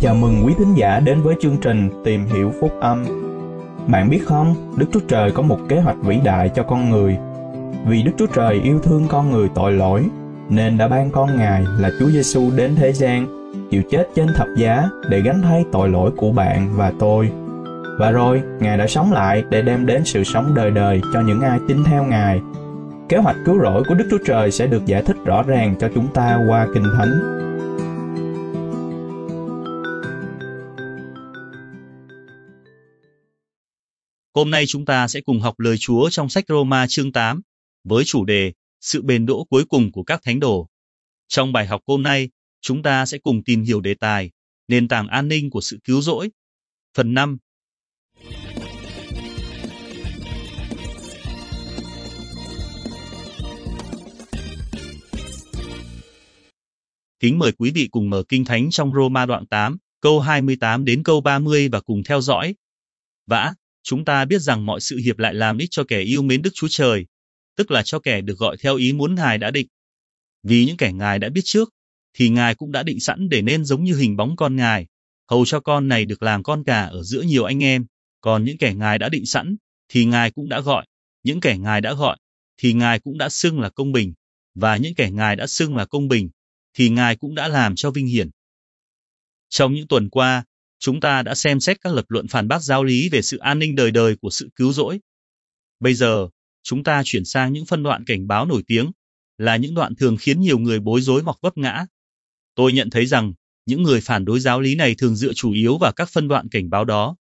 Chào mừng quý thính giả đến với chương trình Tìm hiểu phúc âm. Bạn biết không, Đức Chúa Trời có một kế hoạch vĩ đại cho con người. Vì Đức Chúa Trời yêu thương con người tội lỗi, nên đã ban con Ngài là Chúa Giêsu đến thế gian, chịu chết trên thập giá để gánh thay tội lỗi của bạn và tôi. Và rồi, Ngài đã sống lại để đem đến sự sống đời đời cho những ai tin theo Ngài. Kế hoạch cứu rỗi của Đức Chúa Trời sẽ được giải thích rõ ràng cho chúng ta qua Kinh Thánh. Hôm nay chúng ta sẽ cùng học lời Chúa trong sách Roma chương 8 với chủ đề Sự bền đỗ cuối cùng của các thánh đồ. Trong bài học hôm nay, chúng ta sẽ cùng tìm hiểu đề tài Nền tảng an ninh của sự cứu rỗi. Phần 5. Kính mời quý vị cùng mở Kinh Thánh trong Roma đoạn 8, câu 28 đến câu 30 và cùng theo dõi. Vả, chúng ta biết rằng mọi sự hiệp lại làm ích cho kẻ yêu mến Đức Chúa Trời, tức là cho kẻ được gọi theo ý muốn Ngài đã định. Vì những kẻ Ngài đã biết trước, thì Ngài cũng đã định sẵn để nên giống như hình bóng con Ngài, hầu cho con này được làm con cả ở giữa nhiều anh em. Còn những kẻ Ngài đã định sẵn, thì Ngài cũng đã gọi. Những kẻ Ngài đã gọi, thì Ngài cũng đã xưng là công bình. Và những kẻ Ngài đã xưng là công bình, thì Ngài cũng đã làm cho vinh hiển. Trong những tuần qua, chúng ta đã xem xét các lập luận phản bác giáo lý về sự an ninh đời đời của sự cứu rỗi. Bây giờ, chúng ta chuyển sang những phân đoạn cảnh báo nổi tiếng, là những đoạn thường khiến nhiều người bối rối hoặc vấp ngã. Tôi nhận thấy rằng, những người phản đối giáo lý này thường dựa chủ yếu vào các phân đoạn cảnh báo đó.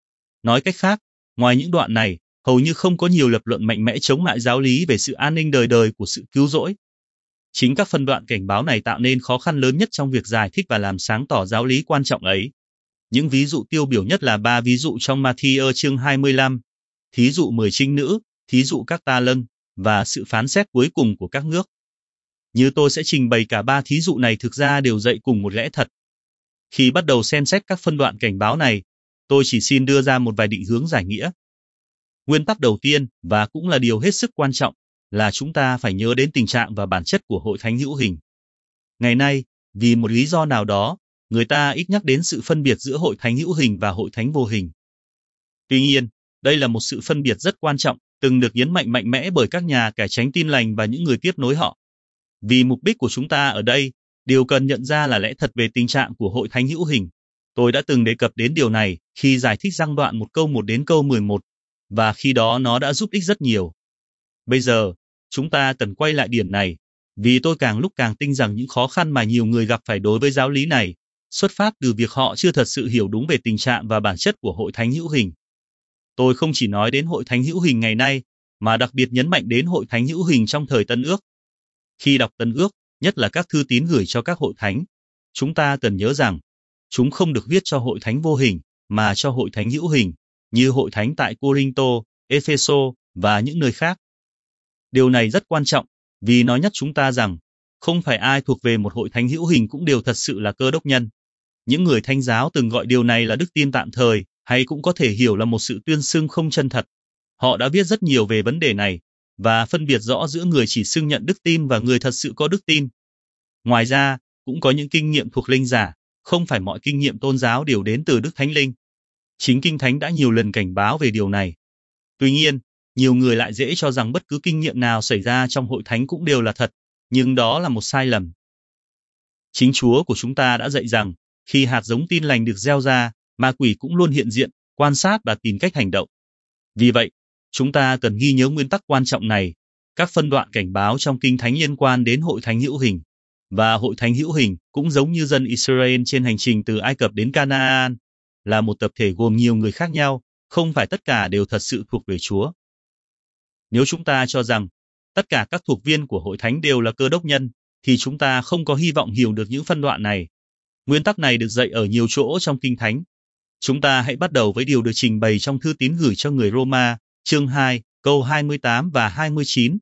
Nói cách khác, ngoài những đoạn này, hầu như không có nhiều lập luận mạnh mẽ chống lại giáo lý về sự an ninh đời đời của sự cứu rỗi. Chính các phân đoạn cảnh báo này tạo nên khó khăn lớn nhất trong việc giải thích và làm sáng tỏ giáo lý quan trọng ấy. Những ví dụ tiêu biểu nhất là 3 ví dụ trong Ma-thi-ơ chương 25, thí dụ 10 trinh nữ, thí dụ các ta lân, và sự phán xét cuối cùng của các nước. Như tôi sẽ trình bày cả 3 thí dụ này thực ra đều dạy cùng một lẽ thật. Khi bắt đầu xem xét các phân đoạn cảnh báo này, tôi chỉ xin đưa ra một vài định hướng giải nghĩa. Nguyên tắc đầu tiên, và cũng là điều hết sức quan trọng, là chúng ta phải nhớ đến tình trạng và bản chất của hội thánh hữu hình. Ngày nay, vì một lý do nào đó, người ta ít nhắc đến sự phân biệt giữa hội thánh hữu hình và hội thánh vô hình. Tuy nhiên, đây là một sự phân biệt rất quan trọng, từng được nhấn mạnh mạnh mẽ bởi các nhà cải chánh tin lành và những người tiếp nối họ. Vì mục đích của chúng ta ở đây, điều cần nhận ra là lẽ thật về tình trạng của hội thánh hữu hình. Tôi đã từng đề cập đến điều này khi giải thích răng đoạn một câu 1 đến câu 11, và khi đó nó đã giúp ích rất nhiều. Bây giờ, chúng ta cần quay lại điểm này, vì tôi càng lúc càng tin rằng những khó khăn mà nhiều người gặp phải đối với giáo lý này xuất phát từ việc họ chưa thật sự hiểu đúng về tình trạng và bản chất của hội thánh hữu hình. Tôi không chỉ nói đến hội thánh hữu hình ngày nay, mà đặc biệt nhấn mạnh đến hội thánh hữu hình trong thời Tân Ước. Khi đọc Tân Ước, nhất là các thư tín gửi cho các hội thánh, chúng ta cần nhớ rằng, chúng không được viết cho hội thánh vô hình, mà cho hội thánh hữu hình, như hội thánh tại Cô-rinh-tô, Ê-phê-sô và những nơi khác. Điều này rất quan trọng, vì nó nhắc chúng ta rằng, không phải ai thuộc về một hội thánh hữu hình cũng đều thật sự là cơ đốc nhân. Những người Thánh giáo từng gọi điều này là đức tin tạm thời, hay cũng có thể hiểu là một sự tuyên xưng không chân thật. Họ đã viết rất nhiều về vấn đề này, và phân biệt rõ giữa người chỉ xưng nhận đức tin và người thật sự có đức tin. Ngoài ra, cũng có những kinh nghiệm thuộc linh giả, không phải mọi kinh nghiệm tôn giáo đều đến từ Đức Thánh Linh. Chính Kinh Thánh đã nhiều lần cảnh báo về điều này. Tuy nhiên, nhiều người lại dễ cho rằng bất cứ kinh nghiệm nào xảy ra trong hội thánh cũng đều là thật, nhưng đó là một sai lầm. Chính Chúa của chúng ta đã dạy rằng, khi hạt giống tin lành được gieo ra, ma quỷ cũng luôn hiện diện, quan sát và tìm cách hành động. Vì vậy, chúng ta cần ghi nhớ nguyên tắc quan trọng này, các phân đoạn cảnh báo trong Kinh Thánh liên quan đến hội thánh hữu hình. Và hội thánh hữu hình cũng giống như dân Israel trên hành trình từ Ai Cập đến Canaan, là một tập thể gồm nhiều người khác nhau, không phải tất cả đều thật sự thuộc về Chúa. Nếu chúng ta cho rằng tất cả các thuộc viên của hội thánh đều là cơ đốc nhân, thì chúng ta không có hy vọng hiểu được những phân đoạn này. Nguyên tắc này được dạy ở nhiều chỗ trong Kinh Thánh. Chúng ta hãy bắt đầu với điều được trình bày trong thư tín gửi cho người Roma, chương 2, câu 28 và 29.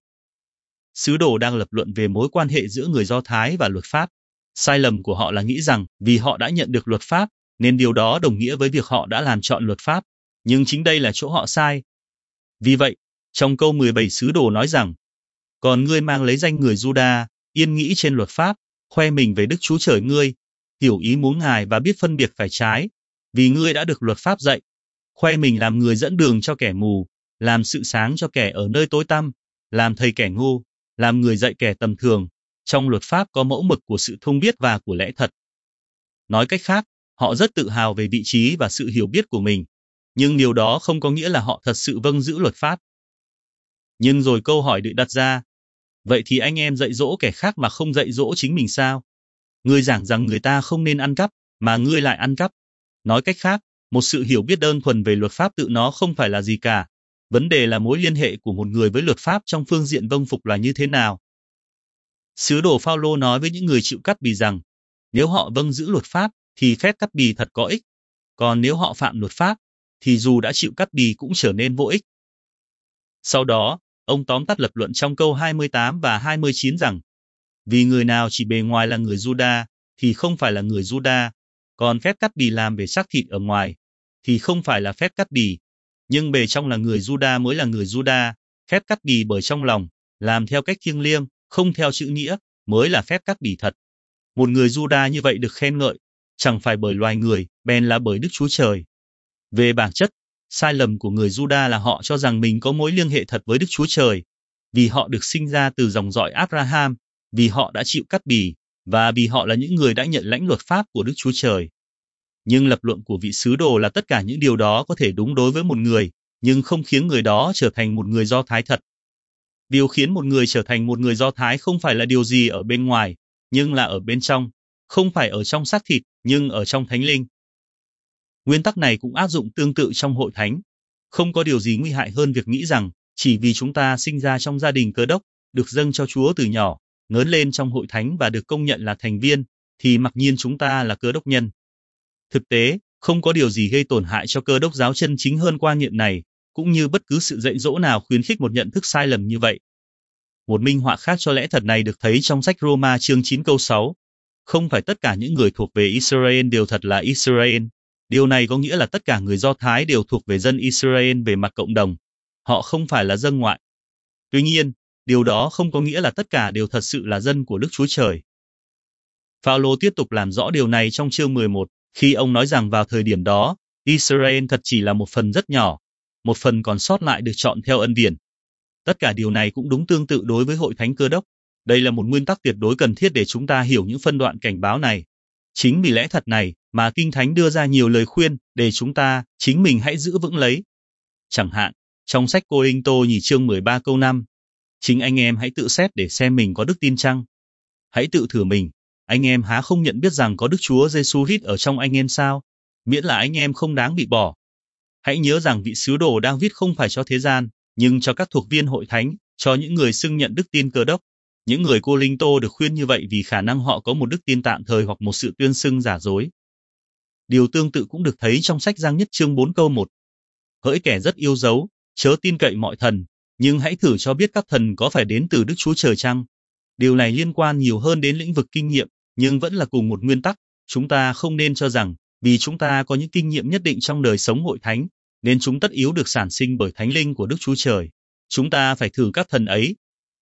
Sứ đồ đang lập luận về mối quan hệ giữa người Do Thái và luật pháp. Sai lầm của họ là nghĩ rằng vì họ đã nhận được luật pháp, nên điều đó đồng nghĩa với việc họ đã làm trọn luật pháp. Nhưng chính đây là chỗ họ sai. Vì vậy, trong câu 17 sứ đồ nói rằng, còn ngươi mang lấy danh người Giu-đa, yên nghĩ trên luật pháp, khoe mình về Đức Chúa Trời ngươi. hiểu ý muốn Ngài và biết phân biệt phải trái, vì ngươi đã được luật pháp dạy, khoe mình làm người dẫn đường cho kẻ mù, làm sự sáng cho kẻ ở nơi tối tăm, làm thầy kẻ ngu, làm người dạy kẻ tầm thường. Trong luật pháp có mẫu mực của sự thông biết và của lẽ thật. Nói cách khác, họ rất tự hào về vị trí và sự hiểu biết của mình, nhưng điều đó không có nghĩa là họ thật sự vâng giữ luật pháp. Nhưng rồi câu hỏi được đặt ra, vậy thì anh em dạy dỗ kẻ khác mà không dạy dỗ chính mình sao? Ngươi giảng rằng người ta không nên ăn cắp, mà ngươi lại ăn cắp. Nói cách khác, một sự hiểu biết đơn thuần về luật pháp tự nó không phải là gì cả. Vấn đề là mối liên hệ của một người với luật pháp trong phương diện vâng phục là như thế nào. Sứ đồ Phao-lô nói với những người chịu cắt bì rằng, nếu họ vâng giữ luật pháp, thì phép cắt bì thật có ích. Còn nếu họ phạm luật pháp, thì dù đã chịu cắt bì cũng trở nên vô ích. Sau đó, ông tóm tắt lập luận trong câu 28 và 29 rằng, vì người nào chỉ bề ngoài là người Giu-đa, thì không phải là người Giu-đa, còn phép cắt bì làm về xác thịt ở ngoài, thì không phải là phép cắt bì, nhưng bề trong là người Giu-đa mới là người Giu-đa, phép cắt bì bởi trong lòng, làm theo cách thiêng liêng, không theo chữ nghĩa, mới là phép cắt bì thật. Một người Giu-đa như vậy được khen ngợi, chẳng phải bởi loài người, bèn là bởi Đức Chúa Trời. Về bản chất, sai lầm của người Giu-đa là họ cho rằng mình có mối liên hệ thật với Đức Chúa Trời, vì họ được sinh ra từ dòng dõi Abraham, vì họ đã chịu cắt bì, và vì họ là những người đã nhận lãnh luật pháp của Đức Chúa Trời. Nhưng lập luận của vị sứ đồ là tất cả những điều đó có thể đúng đối với một người, nhưng không khiến người đó trở thành một người Do Thái thật. Điều khiến một người trở thành một người Do Thái không phải là điều gì ở bên ngoài, nhưng là ở bên trong, không phải ở trong xác thịt, nhưng ở trong thánh linh. Nguyên tắc này cũng áp dụng tương tự trong hội thánh. Không có điều gì nguy hại hơn việc nghĩ rằng, chỉ vì chúng ta sinh ra trong gia đình Cơ Đốc, được dâng cho Chúa từ nhỏ, lớn lên trong hội thánh và được công nhận là thành viên, thì mặc nhiên chúng ta là Cơ Đốc nhân. Thực tế, không có điều gì gây tổn hại cho Cơ Đốc giáo chân chính hơn quan niệm này, cũng như bất cứ sự dạy dỗ nào khuyến khích một nhận thức sai lầm như vậy. Một minh họa khác cho lẽ thật này được thấy trong sách Roma chương 9 câu 6. Không phải tất cả những người thuộc về Israel đều thật là Israel. Điều này có nghĩa là tất cả người Do Thái đều thuộc về dân Israel về mặt cộng đồng. Họ không phải là dân ngoại. Tuy nhiên, điều đó không có nghĩa là tất cả đều thật sự là dân của Đức Chúa Trời. Phao-lô tiếp tục làm rõ điều này trong chương 11, khi ông nói rằng vào thời điểm đó, Israel thật chỉ là một phần rất nhỏ, một phần còn sót lại được chọn theo ân điển. Tất cả điều này cũng đúng tương tự đối với hội thánh Cơ Đốc. Đây là một nguyên tắc tuyệt đối cần thiết để chúng ta hiểu những phân đoạn cảnh báo này. Chính vì lẽ thật này mà Kinh Thánh đưa ra nhiều lời khuyên để chúng ta chính mình hãy giữ vững lấy. Chẳng hạn, trong sách Cô-rinh-tô nhì chương 13 câu 5, chính anh em hãy tự xét để xem mình có đức tin chăng. Hãy tự thử mình, anh em há không nhận biết rằng có Đức Chúa Giêsu Christ ở trong anh em sao, miễn là anh em không đáng bị bỏ. Hãy nhớ rằng vị sứ đồ đang viết không phải cho thế gian, nhưng cho các thuộc viên hội thánh, cho những người xưng nhận đức tin Cơ Đốc. Những người Cô-rinh-tô được khuyên như vậy vì khả năng họ có một đức tin tạm thời hoặc một sự tuyên xưng giả dối. Điều tương tự cũng được thấy trong sách Giăng nhất chương 4 câu 1. Hỡi kẻ rất yêu dấu, chớ tin cậy mọi thần, nhưng hãy thử cho biết các thần có phải đến từ Đức Chúa Trời chăng. Điều này liên quan nhiều hơn đến lĩnh vực kinh nghiệm, nhưng vẫn là cùng một nguyên tắc. Chúng ta không nên cho rằng, vì chúng ta có những kinh nghiệm nhất định trong đời sống hội thánh, nên chúng tất yếu được sản sinh bởi Thánh Linh của Đức Chúa Trời. Chúng ta phải thử các thần ấy.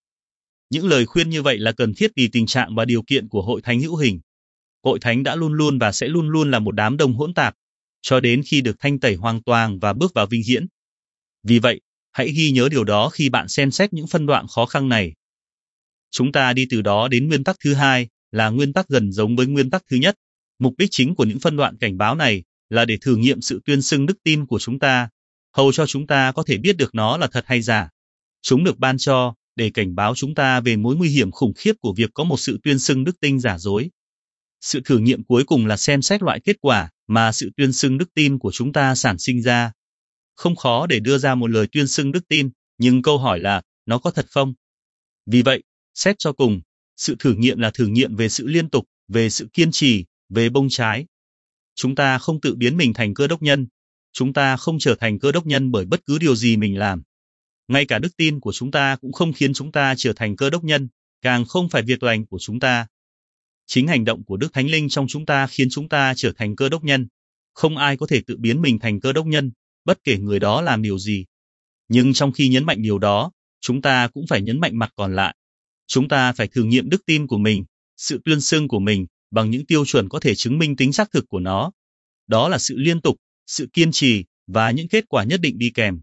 Những lời khuyên như vậy là cần thiết vì tình trạng và điều kiện của hội thánh hữu hình. Hội thánh đã luôn luôn và sẽ luôn luôn là một đám đông hỗn tạp, cho đến khi được thanh tẩy hoàn toàn và bước vào vinh hiển. Vì vậy, hãy ghi nhớ điều đó khi bạn xem xét những phân đoạn khó khăn này. Chúng ta đi từ đó đến nguyên tắc thứ hai, là nguyên tắc gần giống với nguyên tắc thứ nhất. Mục đích chính của những phân đoạn cảnh báo này là để thử nghiệm sự tuyên xưng đức tin của chúng ta, hầu cho chúng ta có thể biết được nó là thật hay giả. Chúng được ban cho để cảnh báo chúng ta về mối nguy hiểm khủng khiếp của việc có một sự tuyên xưng đức tin giả dối. Sự thử nghiệm cuối cùng là xem xét loại kết quả mà sự tuyên xưng đức tin của chúng ta sản sinh ra. Không khó để đưa ra một lời tuyên xưng đức tin, nhưng câu hỏi là, nó có thật không? Vì vậy, xét cho cùng, sự thử nghiệm là thử nghiệm về sự liên tục, về sự kiên trì, về bông trái. Chúng ta không tự biến mình thành Cơ Đốc nhân. Chúng ta không trở thành Cơ Đốc nhân bởi bất cứ điều gì mình làm. Ngay cả đức tin của chúng ta cũng không khiến chúng ta trở thành Cơ Đốc nhân, càng không phải việc lành của chúng ta. Chính hành động của Đức Thánh Linh trong chúng ta khiến chúng ta trở thành Cơ Đốc nhân. Không ai có thể tự biến mình thành Cơ Đốc nhân, bất kể người đó làm điều gì. Nhưng trong khi nhấn mạnh điều đó, chúng ta cũng phải nhấn mạnh mặt còn lại. Chúng ta phải thử nghiệm đức tin của mình, sự tuyên xưng của mình, bằng những tiêu chuẩn có thể chứng minh tính xác thực của nó. Đó là sự liên tục, sự kiên trì và những kết quả nhất định đi kèm.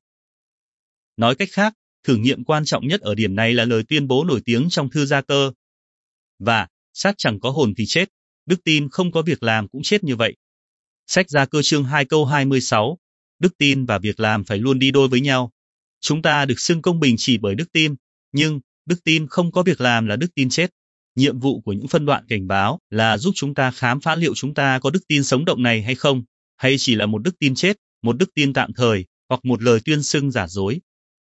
Nói cách khác, thử nghiệm quan trọng nhất ở điểm này là lời tuyên bố nổi tiếng trong thư Gia Cơ. Và, xác chẳng có hồn thì chết, đức tin không có việc làm cũng chết như vậy. Sách Gia Cơ chương 2 câu 26, đức tin và việc làm phải luôn đi đôi với nhau. Chúng ta được xưng công bình chỉ bởi đức tin, nhưng đức tin không có việc làm là đức tin chết. Nhiệm vụ của những phân đoạn cảnh báo là giúp chúng ta khám phá liệu chúng ta có đức tin sống động này hay không, hay chỉ là một đức tin chết, một đức tin tạm thời, hoặc một lời tuyên xưng giả dối.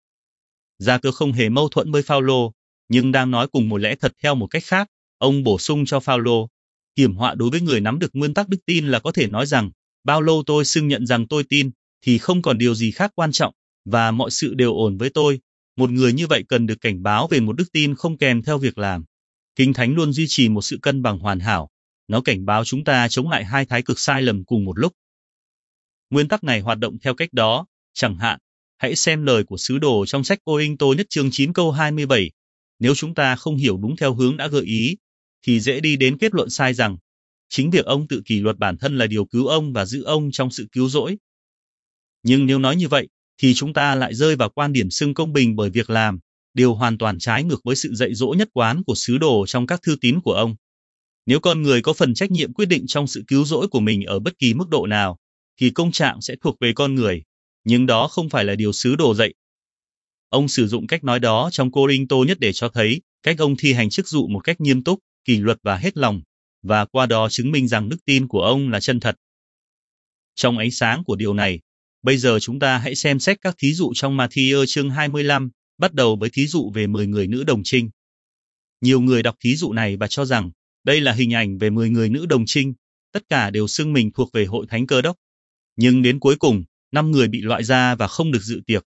Gia Cơ không hề mâu thuẫn với Phao-lô, nhưng đang nói cùng một lẽ thật theo một cách khác. Ông bổ sung cho Phao-lô, hiểm họa đối với người nắm được nguyên tắc đức tin là có thể nói rằng, bao lâu tôi xưng nhận rằng tôi tin, thì không còn điều gì khác quan trọng, và mọi sự đều ổn với tôi. Một người như vậy cần được cảnh báo về một đức tin không kèm theo việc làm. Kinh Thánh luôn duy trì một sự cân bằng hoàn hảo. Nó cảnh báo chúng ta chống lại hai thái cực sai lầm cùng một lúc. Nguyên tắc này hoạt động theo cách đó, chẳng hạn, hãy xem lời của sứ đồ trong sách Cô-rinh-tô nhất chương 9 câu 27. Nếu chúng ta không hiểu đúng theo hướng đã gợi ý, thì dễ đi đến kết luận sai rằng, chính việc ông tự kỷ luật bản thân là điều cứu ông và giữ ông trong sự cứu rỗi. Nhưng nếu nói như vậy, thì chúng ta lại rơi vào quan điểm xưng công bình bởi việc làm, điều hoàn toàn trái ngược với sự dạy dỗ nhất quán của sứ đồ trong các thư tín của ông. Nếu con người có phần trách nhiệm quyết định trong sự cứu rỗi của mình ở bất kỳ mức độ nào, thì công trạng sẽ thuộc về con người, nhưng đó không phải là điều sứ đồ dạy. Ông sử dụng cách nói đó trong Cô-rinh-tô nhất để cho thấy cách ông thi hành chức vụ một cách nghiêm túc, kỷ luật và hết lòng, và qua đó chứng minh rằng đức tin của ông là chân thật. Trong ánh sáng của điều này, bây giờ chúng ta hãy xem xét các thí dụ trong Ma-thi-ơ chương 25, bắt đầu với thí dụ về 10 người nữ đồng trinh. Nhiều người đọc thí dụ này và cho rằng đây là hình ảnh về 10 người nữ đồng trinh, tất cả đều xưng mình thuộc về hội thánh Cơ Đốc. Nhưng đến cuối cùng, 5 người bị loại ra và không được dự tiệc.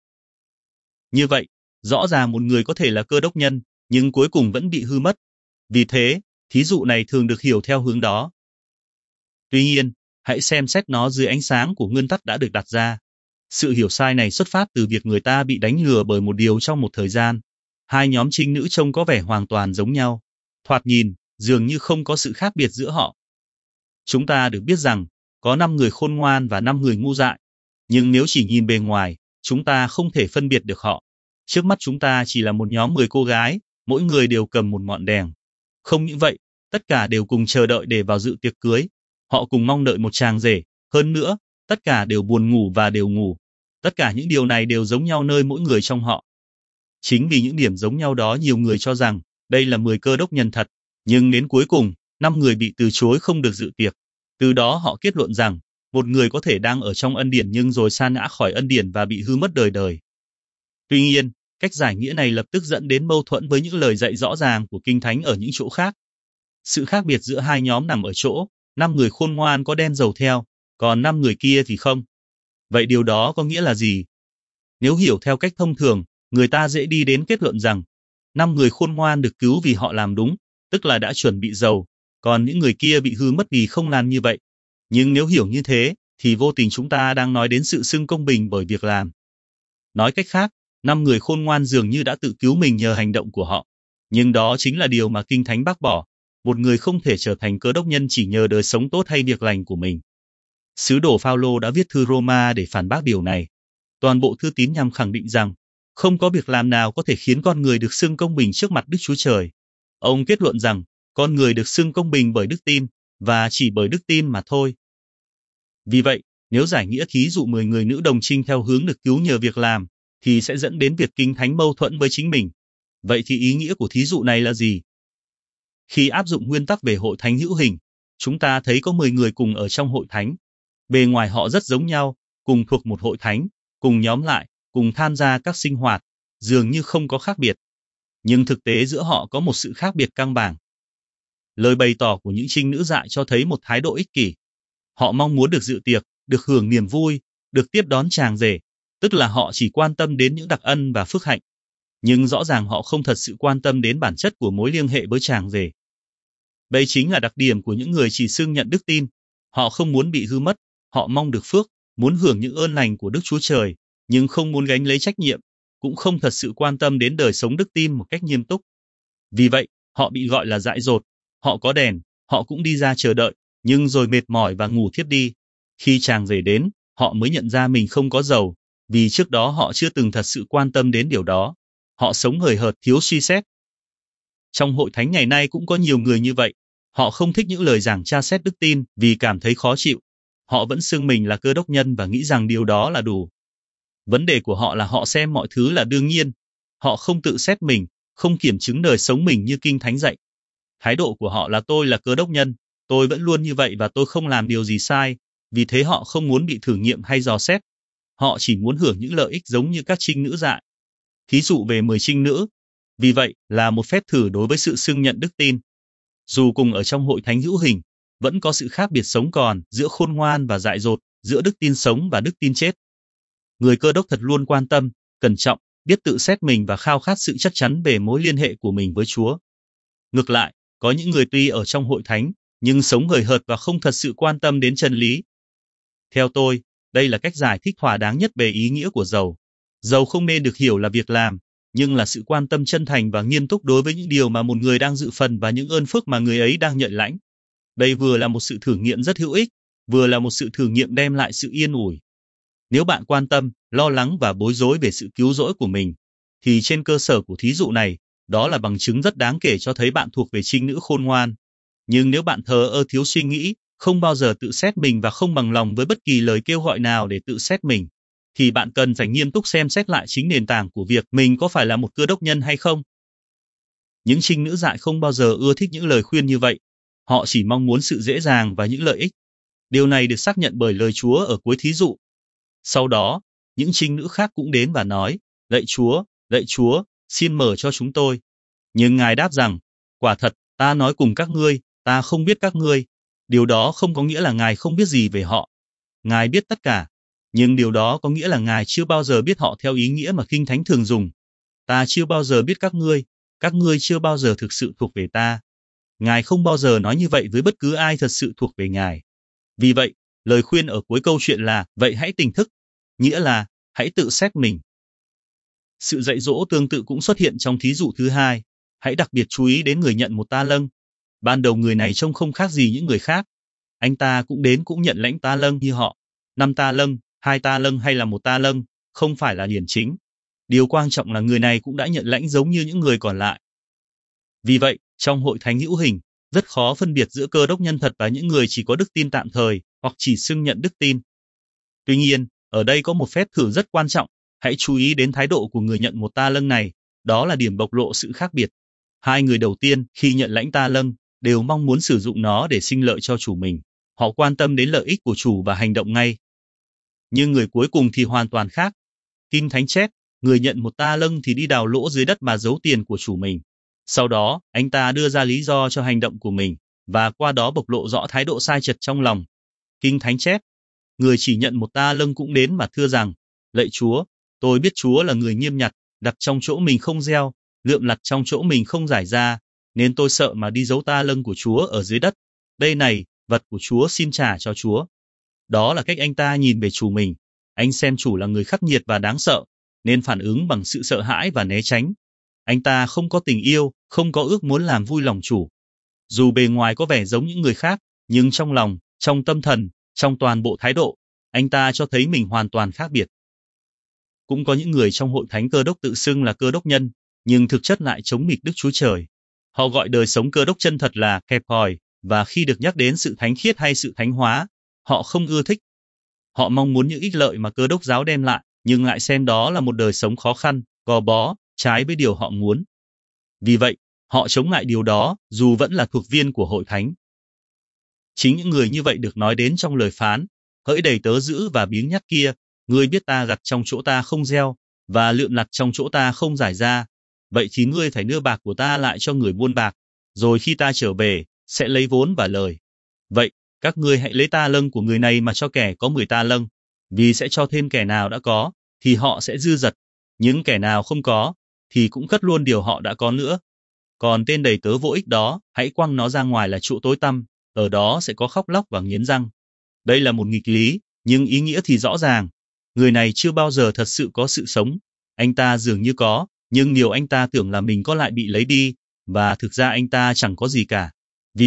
Như vậy, rõ ràng một người có thể là Cơ Đốc nhân, nhưng cuối cùng vẫn bị hư mất. Vì thế, thí dụ này thường được hiểu theo hướng đó. Tuy nhiên, hãy xem xét nó dưới ánh sáng của nguyên tắc đã được đặt ra. Sự hiểu sai này xuất phát từ việc người ta bị đánh lừa bởi một điều trong một thời gian. Hai nhóm trinh nữ trông có vẻ hoàn toàn giống nhau. Thoạt nhìn, dường như không có sự khác biệt giữa họ. Chúng ta được biết rằng, có 5 người khôn ngoan và 5 người ngu dại. Nhưng nếu chỉ nhìn bề ngoài, chúng ta không thể phân biệt được họ. Trước mắt chúng ta chỉ là một nhóm 10 cô gái, mỗi người đều cầm một ngọn đèn. Không những vậy, tất cả đều cùng chờ đợi để vào dự tiệc cưới. Họ cùng mong đợi một chàng rể. Hơn nữa, tất cả đều buồn ngủ và đều ngủ. Tất cả những điều này đều giống nhau nơi mỗi người trong họ. Chính vì những điểm giống nhau đó nhiều người cho rằng đây là 10 cơ đốc nhân thật. Nhưng đến cuối cùng, 5 người bị từ chối không được dự tiệc. Từ đó họ kết luận rằng một người có thể đang ở trong ân điển nhưng rồi sa ngã khỏi ân điển và bị hư mất đời đời. Tuy nhiên, cách giải nghĩa này lập tức dẫn đến mâu thuẫn với những lời dạy rõ ràng của Kinh Thánh ở những chỗ khác. Sự khác biệt giữa hai nhóm nằm ở chỗ, 5 người khôn ngoan có đem dầu theo, còn 5 người kia thì không. Vậy điều đó có nghĩa là gì? Nếu hiểu theo cách thông thường, người ta dễ đi đến kết luận rằng 5 người khôn ngoan được cứu vì họ làm đúng, tức là đã chuẩn bị dầu, còn những người kia bị hư mất vì không làm như vậy. Nhưng nếu hiểu như thế, thì vô tình chúng ta đang nói đến sự xưng công bình bởi việc làm. Nói cách khác, 5 người khôn ngoan dường như đã tự cứu mình nhờ hành động của họ. Nhưng đó chính là điều mà Kinh Thánh bác bỏ. Một người không thể trở thành cơ đốc nhân chỉ nhờ đời sống tốt hay việc lành của mình. Sứ đồ Phao-lô đã viết thư Roma để phản bác điều này. Toàn bộ thư tín nhằm khẳng định rằng không có việc làm nào có thể khiến con người được xưng công bình trước mặt Đức Chúa Trời. Ông kết luận rằng con người được xưng công bình bởi đức tin, và chỉ bởi đức tin mà thôi. Vì vậy, nếu giải nghĩa thí dụ 10 người nữ đồng trinh theo hướng được cứu nhờ việc làm, thì sẽ dẫn đến việc Kinh Thánh mâu thuẫn với chính mình. Vậy thì ý nghĩa của thí dụ này là gì? Khi áp dụng nguyên tắc về hội thánh hữu hình, chúng ta thấy có 10 người cùng ở trong hội thánh. Bề ngoài họ rất giống nhau, cùng thuộc một hội thánh, cùng nhóm lại, cùng tham gia các sinh hoạt, dường như không có khác biệt. Nhưng thực tế giữa họ có một sự khác biệt căn bản. Lời bày tỏ của những trinh nữ dại cho thấy một thái độ ích kỷ. Họ mong muốn được dự tiệc, được hưởng niềm vui, được tiếp đón chàng rể, tức là họ chỉ quan tâm đến những đặc ân và phước hạnh. Nhưng rõ ràng họ không thật sự quan tâm đến bản chất của mối liên hệ với chàng rể. Đây chính là đặc điểm của những người chỉ xưng nhận đức tin. Họ không muốn bị hư mất, họ mong được phước, muốn hưởng những ơn lành của Đức Chúa Trời, nhưng không muốn gánh lấy trách nhiệm, cũng không thật sự quan tâm đến đời sống đức tin một cách nghiêm túc. Vì vậy, họ bị gọi là dại dột. Họ có đèn, Họ cũng đi ra chờ đợi, nhưng rồi mệt mỏi và ngủ thiếp đi. Khi chàng rể đến, họ mới nhận ra mình không có dầu, vì trước đó họ chưa từng thật sự quan tâm đến điều đó. Họ sống hời hợt, thiếu suy xét. Trong hội thánh ngày nay cũng có nhiều người như vậy. Họ không thích những lời giảng tra xét đức tin vì cảm thấy khó chịu. Họ vẫn xưng mình là Cơ đốc nhân và nghĩ rằng điều đó là đủ. Vấn đề của họ là họ xem mọi thứ là đương nhiên. Họ không tự xét mình, không kiểm chứng đời sống mình như Kinh Thánh dạy. Thái độ của họ là tôi là Cơ đốc nhân, tôi vẫn luôn như vậy và tôi không làm điều gì sai, vì thế họ không muốn bị thử nghiệm hay dò xét. Họ chỉ muốn hưởng những lợi ích giống như các trinh nữ dạy. Thí dụ về 10 trinh nữ. Vì vậy, là một phép thử đối với sự xưng nhận đức tin. Dù cùng ở trong hội thánh hữu hình, vẫn có sự khác biệt sống còn giữa khôn ngoan và dại dột, giữa đức tin sống và đức tin chết. Người Cơ đốc thật luôn quan tâm, cẩn trọng, biết tự xét mình và khao khát sự chắc chắn về mối liên hệ của mình với Chúa. Ngược lại, có những người tuy ở trong hội thánh, nhưng sống hời hợt và không thật sự quan tâm đến chân lý. Theo tôi, đây là cách giải thích thỏa đáng nhất về ý nghĩa của dầu. Dầu không nên được hiểu là việc làm, nhưng là sự quan tâm chân thành và nghiêm túc đối với những điều mà một người đang dự phần và những ơn phước mà người ấy đang nhận lãnh. Đây vừa là một sự thử nghiệm rất hữu ích, vừa là một sự thử nghiệm đem lại sự yên ủi. Nếu bạn quan tâm, lo lắng và bối rối về sự cứu rỗi của mình, thì trên cơ sở của thí dụ này, đó là bằng chứng rất đáng kể cho thấy bạn thuộc về trinh nữ khôn ngoan. Nhưng nếu bạn thờ ơ thiếu suy nghĩ, không bao giờ tự xét mình và không bằng lòng với bất kỳ lời kêu gọi nào để tự xét mình, thì bạn cần phải nghiêm túc xem xét lại chính nền tảng của việc mình có phải là một Cơ đốc nhân hay không. Những trinh nữ dại không bao giờ ưa thích những lời khuyên như vậy. Họ chỉ mong muốn sự dễ dàng và những lợi ích. Điều này được xác nhận bởi lời Chúa ở cuối thí dụ. Sau đó, những trinh nữ khác cũng đến và nói, lạy Chúa, xin mở cho chúng tôi. Nhưng Ngài đáp rằng, quả thật, ta nói cùng các ngươi, ta không biết các ngươi. Điều đó không có nghĩa là Ngài không biết gì về họ. Ngài biết tất cả. Nhưng điều đó có nghĩa là Ngài chưa bao giờ biết họ theo ý nghĩa mà Kinh Thánh thường dùng. Ta chưa bao giờ biết các ngươi chưa bao giờ thực sự thuộc về ta. Ngài không bao giờ nói như vậy với bất cứ ai thật sự thuộc về Ngài. Vì vậy, lời khuyên ở cuối câu chuyện là, vậy hãy tỉnh thức, nghĩa là, hãy tự xét mình. Sự dạy dỗ tương tự cũng xuất hiện trong thí dụ thứ hai. Hãy đặc biệt chú ý đến người nhận 1 ta lâng. Ban đầu người này trông không khác gì những người khác. Anh ta cũng đến cũng nhận lãnh ta lâng như họ. 5 ta lâng, 2 ta lâng hay là 1 ta lâng, không phải là điển chính. Điều quan trọng là người này cũng đã nhận lãnh giống như những người còn lại. Vì vậy, trong hội thánh hữu hình, rất khó phân biệt giữa Cơ đốc nhân thật và những người chỉ có đức tin tạm thời, hoặc chỉ xưng nhận đức tin. Tuy nhiên, ở đây có một phép thử rất quan trọng. Hãy chú ý đến thái độ của người nhận 1 ta lâng này, đó là điểm bộc lộ sự khác biệt. 2 người đầu tiên, khi nhận lãnh ta lâng, đều mong muốn sử dụng nó để sinh lợi cho chủ mình. Họ quan tâm đến lợi ích của chủ và hành động ngay. Nhưng người cuối cùng thì hoàn toàn khác. Kinh Thánh chép, người nhận 1 ta lâng thì đi đào lỗ dưới đất mà giấu tiền của chủ mình. Sau đó, anh ta đưa ra lý do cho hành động của mình, và qua đó bộc lộ rõ thái độ sai trật trong lòng. Kinh Thánh chép, người chỉ nhận 1 ta lâng cũng đến mà thưa rằng, lạy Chúa, tôi biết Chúa là người nghiêm nhặt, đặt trong chỗ mình không gieo, lượm lặt trong chỗ mình không giải ra, nên tôi sợ mà đi giấu ta lâng của Chúa ở dưới đất. Đây này, vật của Chúa xin trả cho Chúa. Đó là cách anh ta nhìn về chủ mình. Anh xem chủ là người khắc nghiệt và đáng sợ, nên phản ứng bằng sự sợ hãi và né tránh. Anh ta không có tình yêu, không có ước muốn làm vui lòng chủ. Dù bề ngoài có vẻ giống những người khác, nhưng trong lòng, trong tâm thần, trong toàn bộ thái độ, anh ta cho thấy mình hoàn toàn khác biệt. Cũng có những người trong hội thánh Cơ đốc tự xưng là Cơ đốc nhân, nhưng thực chất lại chống nghịch Đức Chúa Trời. Họ gọi đời sống Cơ đốc chân thật là kẹp hòi, và khi được nhắc đến sự thánh khiết hay sự thánh hóa, họ không ưa thích. Họ mong muốn những ích lợi mà Cơ đốc giáo đem lại, nhưng lại xem đó là một đời sống khó khăn, gò bó, trái với điều họ muốn. Vì vậy, họ chống lại điều đó, dù vẫn là thuộc viên của hội thánh. Chính những người như vậy được nói đến trong lời phán, hỡi đầy tớ dữ và biếng nhác kia, ngươi biết ta gặt trong chỗ ta không gieo, và lượm lặt trong chỗ ta không giải ra. Vậy thì ngươi phải đưa bạc của ta lại cho người buôn bạc, rồi khi ta trở về, sẽ lấy vốn và lời. Vậy, các ngươi hãy lấy ta lâng của người này mà cho kẻ có 10 ta lâng, vì sẽ cho thêm kẻ nào đã có, thì họ sẽ dư dật. Những kẻ nào không có, thì cũng cất luôn điều họ đã có nữa. Còn tên đầy tớ vô ích đó, hãy quăng nó ra ngoài là chỗ tối tăm, ở đó sẽ có khóc lóc và nghiến răng. Đây là một nghịch lý, nhưng ý nghĩa thì rõ ràng. Người này chưa bao giờ thật sự có sự sống. Anh ta dường như có, nhưng điều anh ta tưởng là mình có lại bị lấy đi, và thực ra anh ta chẳng có gì cả. Vì vậy,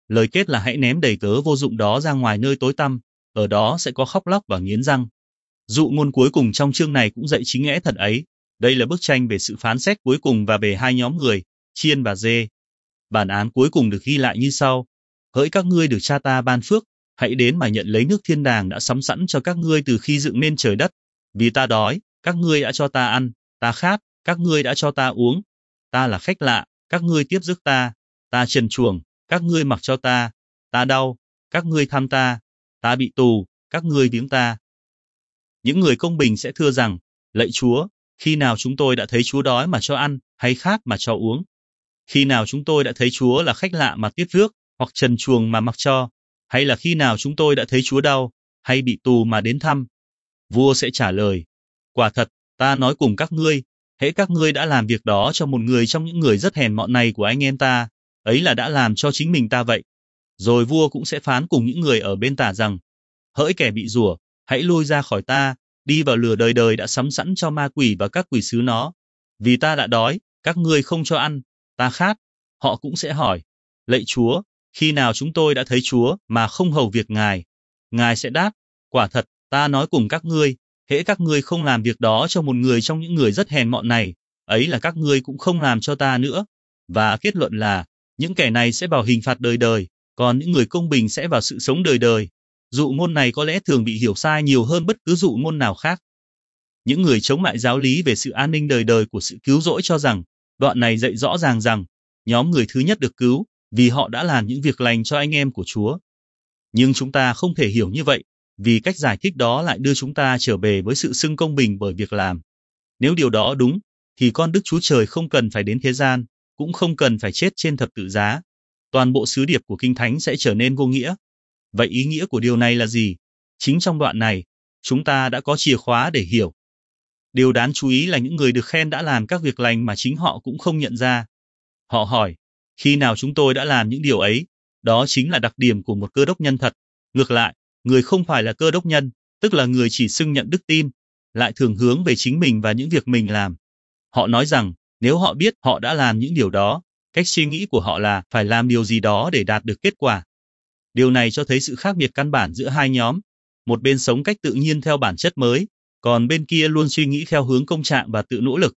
Lời kết là hãy ném đầy tớ vô dụng đó ra ngoài nơi tối tăm, ở đó sẽ có khóc lóc và nghiến răng. Dụ ngôn cuối cùng trong chương này cũng dạy chính lẽ thật ấy. Đây là bức tranh về sự phán xét cuối cùng và về hai nhóm người, chiên và dê. Bản án cuối cùng được ghi lại như sau: hỡi các ngươi được cha ta ban phước, hãy đến mà nhận lấy nước thiên đàng đã sắm sẵn cho các ngươi từ khi dựng nên trời đất. Vì ta đói, các ngươi đã cho ta ăn, ta khát, các ngươi đã cho ta uống. Ta là khách lạ, các ngươi tiếp rước ta. Ta trần truồng, các ngươi mặc cho ta. Ta đau, các ngươi thăm ta. Ta bị tù, các ngươi viếng ta. Những người công bình sẽ thưa rằng: lạy Chúa, khi nào chúng tôi đã thấy Chúa đói mà cho ăn, hay khát mà cho uống? Khi nào chúng tôi đã thấy Chúa là khách lạ mà tiếp rước, hoặc trần truồng mà mặc cho? Hay là khi nào chúng tôi đã thấy Chúa đau, hay bị tù mà đến thăm? Vua sẽ trả lời: quả thật, ta nói cùng các ngươi, hễ các ngươi đã làm việc đó cho một người trong những người rất hèn mọn này của anh em ta, ấy là đã làm cho chính mình ta vậy. Rồi vua cũng sẽ phán cùng những người ở bên tả rằng: hỡi kẻ bị rủa, hãy lui ra khỏi ta, đi vào lửa đời đời đã sắm sẵn cho ma quỷ và các quỷ sứ nó. Vì ta đã đói, các ngươi không cho ăn, ta khát. Họ cũng sẽ hỏi: lạy Chúa, khi nào chúng tôi đã thấy Chúa mà không hầu việc Ngài? Ngài sẽ đáp: quả thật, ta nói cùng các ngươi, hễ các ngươi không làm việc đó cho một người trong những người rất hèn mọn này, ấy là các ngươi cũng không làm cho ta nữa. Và kết luận là, những kẻ này sẽ vào hình phạt đời đời, còn những người công bình sẽ vào sự sống đời đời. Dụ ngôn này có lẽ thường bị hiểu sai nhiều hơn bất cứ dụ ngôn nào khác. Những người chống lại giáo lý về sự an ninh đời đời của sự cứu rỗi cho rằng, đoạn này dạy rõ ràng rằng, nhóm người thứ nhất được cứu, vì họ đã làm những việc lành cho anh em của Chúa. Nhưng chúng ta không thể hiểu như vậy, vì cách giải thích đó lại đưa chúng ta trở về với sự xưng công bình bởi việc làm. Nếu điều đó đúng, thì con Đức Chúa Trời không cần phải đến thế gian, cũng không cần phải chết trên thập tự giá. Toàn bộ sứ điệp của Kinh Thánh sẽ trở nên vô nghĩa. Vậy ý nghĩa của điều này là gì? Chính trong đoạn này, chúng ta đã có chìa khóa để hiểu. Điều đáng chú ý là những người được khen đã làm các việc lành mà chính họ cũng không nhận ra. Họ hỏi: khi nào chúng tôi đã làm những điều ấy? Đó chính là đặc điểm của một cơ đốc nhân thật. Ngược lại, người không phải là cơ đốc nhân, tức là người chỉ xưng nhận đức tin, lại thường hướng về chính mình và những việc mình làm. Họ nói rằng, nếu họ biết họ đã làm những điều đó, cách suy nghĩ của họ là phải làm điều gì đó để đạt được kết quả. Điều này cho thấy sự khác biệt căn bản giữa hai nhóm. Một bên sống cách tự nhiên theo bản chất mới, còn bên kia luôn suy nghĩ theo hướng công trạng và tự nỗ lực.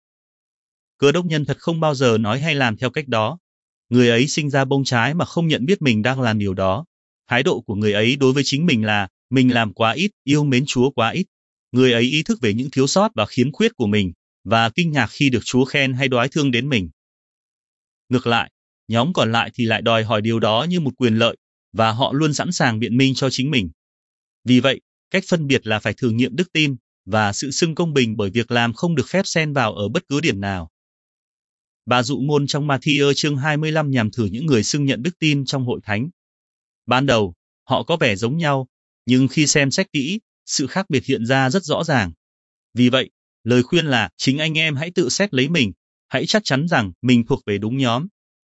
Cơ đốc nhân thật không bao giờ nói hay làm theo cách đó. Người ấy sinh ra bông trái mà không nhận biết mình đang làm điều đó. Thái độ của người ấy đối với chính mình là mình làm quá ít, yêu mến Chúa quá ít. Người ấy ý thức về những thiếu sót và khiếm khuyết của mình và kinh ngạc khi được Chúa khen hay đoái thương đến mình. Ngược lại, nhóm còn lại thì lại đòi hỏi điều đó như một quyền lợi và họ luôn sẵn sàng biện minh cho chính mình. Vì vậy, cách phân biệt là phải thử nghiệm đức tin và sự xưng công bình bởi việc làm không được phép xen vào ở bất cứ điểm nào. Ba dụ ngôn trong Ma-thi-ơ chương 25 nhằm thử những người xưng nhận đức tin trong hội thánh. Ban đầu, họ có vẻ giống nhau, nhưng khi xem xét kỹ, sự khác biệt hiện ra rất rõ ràng. Vì vậy, lời khuyên là chính anh em hãy tự xét lấy mình, hãy chắc chắn rằng mình thuộc về đúng nhóm.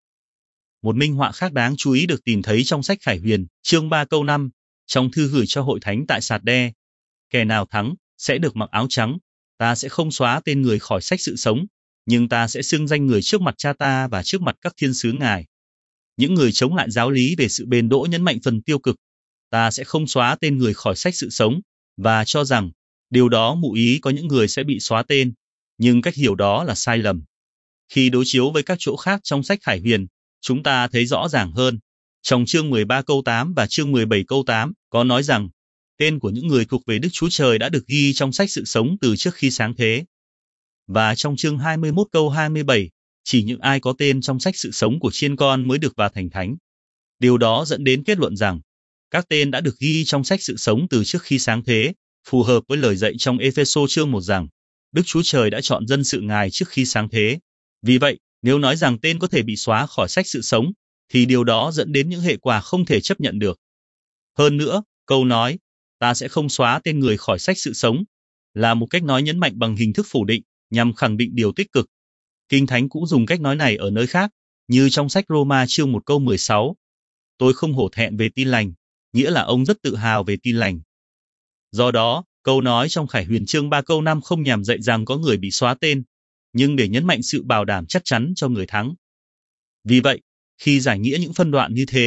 Một minh họa khác đáng chú ý được tìm thấy trong sách Khải Huyền, chương 3 câu 5, trong thư gửi cho hội thánh tại Sạt-đe. Kẻ nào thắng, sẽ được mặc áo trắng, ta sẽ không xóa tên người khỏi sách sự sống, nhưng ta sẽ xưng danh người trước mặt cha ta và trước mặt các thiên sứ Ngài. Những người chống lại giáo lý về sự bền đỗ nhấn mạnh phần tiêu cực, ta sẽ không xóa tên người khỏi sách sự sống, và cho rằng, điều đó ngụ ý có những người sẽ bị xóa tên, nhưng cách hiểu đó là sai lầm. Khi đối chiếu với các chỗ khác trong sách Khải Huyền, chúng ta thấy rõ ràng hơn. Trong chương 13 câu 8 và chương 17 câu 8 có nói rằng, tên của những người thuộc về Đức Chúa Trời đã được ghi trong sách sự sống từ trước khi sáng thế. Và trong chương 21 câu 27, chỉ những ai có tên trong sách sự sống của Chiên Con mới được vào thành thánh. Điều đó dẫn đến kết luận rằng, các tên đã được ghi trong sách sự sống từ trước khi sáng thế, phù hợp với lời dạy trong Ê-phê-sô chương 1 rằng, Đức Chúa Trời đã chọn dân sự Ngài trước khi sáng thế. Vì vậy, nếu nói rằng tên có thể bị xóa khỏi sách sự sống, thì điều đó dẫn đến những hệ quả không thể chấp nhận được. Hơn nữa, câu nói, ta sẽ không xóa tên người khỏi sách sự sống, là một cách nói nhấn mạnh bằng hình thức phủ định, nhằm khẳng định điều tích cực. Kinh Thánh cũng dùng cách nói này ở nơi khác, như trong sách Roma chương 1 câu 16. Tôi không hổ thẹn về tin lành, nghĩa là ông rất tự hào về tin lành. Do đó, câu nói trong Khải Huyền chương 3 câu 5 không nhằm dạy rằng có người bị xóa tên, nhưng để nhấn mạnh sự bảo đảm chắc chắn cho người thắng. Vì vậy, khi giải nghĩa những phân đoạn như thế,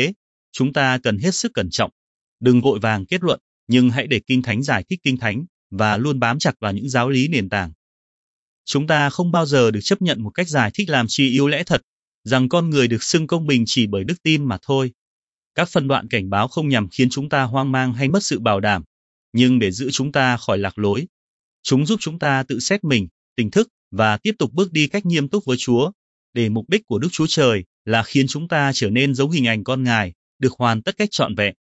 Chúng ta cần hết sức cẩn trọng, đừng vội vàng kết luận, nhưng hãy để Kinh Thánh giải thích Kinh Thánh và luôn bám chặt vào những giáo lý nền tảng. Chúng ta không bao giờ được chấp nhận một cách giải thích làm suy yếu lẽ thật, rằng con người được xưng công bình chỉ bởi đức tin mà thôi. Các phân đoạn cảnh báo không nhằm khiến chúng ta hoang mang hay mất sự bảo đảm, nhưng để giữ chúng ta khỏi lạc lối. Chúng giúp chúng ta tự xét mình, tỉnh thức và tiếp tục bước đi cách nghiêm túc với Chúa, để mục đích của Đức Chúa Trời là khiến chúng ta trở nên giống hình ảnh con Ngài, được hoàn tất cách trọn vẹn.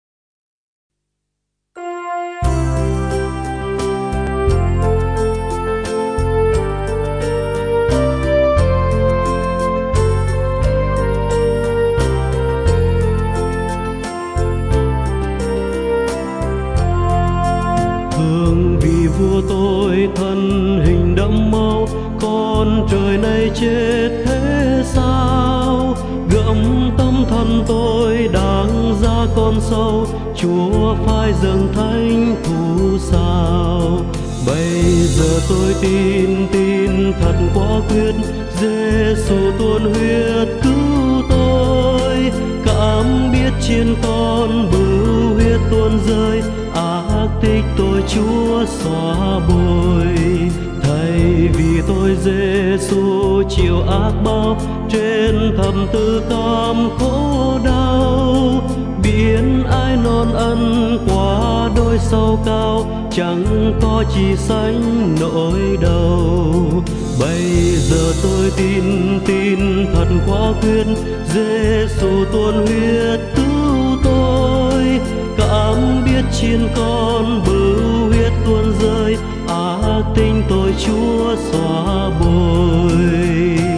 Vua tôi thân hình đẫm máu, con trời này chết thế sao? Gẫm tâm thân tôi đáng ra con sâu, Chúa phải dâng thánh thù sao? Bây giờ tôi tin thật quả quyết, Giêsu tuôn huyết cứu tôi. Cảm biết trên con bưu huyết tuôn rơi, ác tích tôi Chúa xóa bồi. Thay vì tôi Giêsu chịu ác báo, trên thập tự cam khổ đau, biến ai non ân qua đôi sâu cao, chẳng có chi sánh nỗi đau. Bây giờ tôi tin thật quả quyết, Giêsu tuôn huyết cứu tôi. Cảm biết trên con bưu huyết tuôn rơi, ác tính tôi Chúa xóa bồi.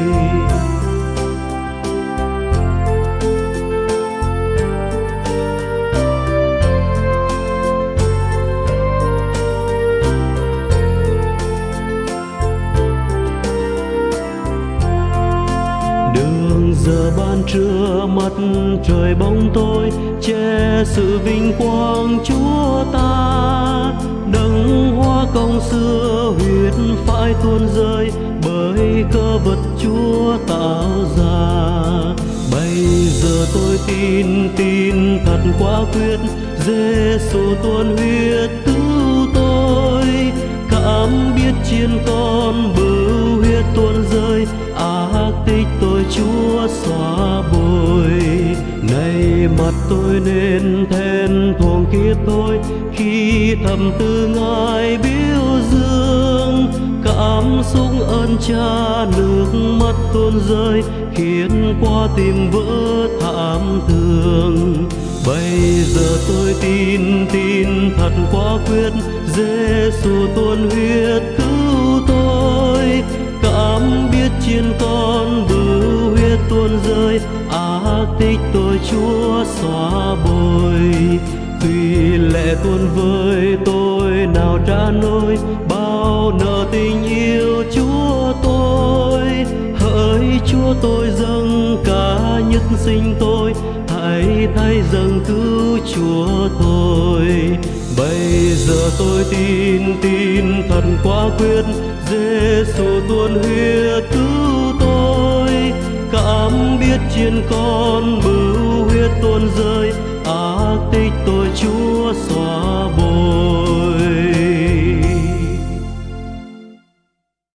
Giờ ban trưa mặt trời bóng tối, che sự vinh quang Chúa ta. Đấng hoa công xưa huyết phải tuôn rơi, bởi cơ vật Chúa tạo ra. Bây giờ tôi tin thật quả quyết, Giêsu tuôn huyết cứu tôi. Cảm biết trên con bưu huyết tuôn rơi, ác tích tôi Chúa xóa bồi. Nay mặt tôi nên thẹn thuồng kiếp tôi, khi thầm tư Ngài biểu dương. Cảm xúc ơn Cha nước mắt tuôn rơi, khiến qua tim vỡ thảm thương. Bây giờ tôi tin thật quả quyết, Giêsu tuôn huyết cứu tôi. Cảm biết trên con bưu huyết tuôn rơi, ác tích tôi Chúa xóa bồi. Tuy lệ tuôn với tôi nào trả nổi, bao nợ tình yêu Chúa tôi. Hỡi Chúa tôi dâng cả nhất sinh tôi, hãy thay dâng cứu Chúa tôi. Bây giờ tôi tin thật quả quyết, Giêsu tuôn huyết cứu tôi. Cảm biết trên con bưu huyết tuôn rơi, ác tích tôi Chúa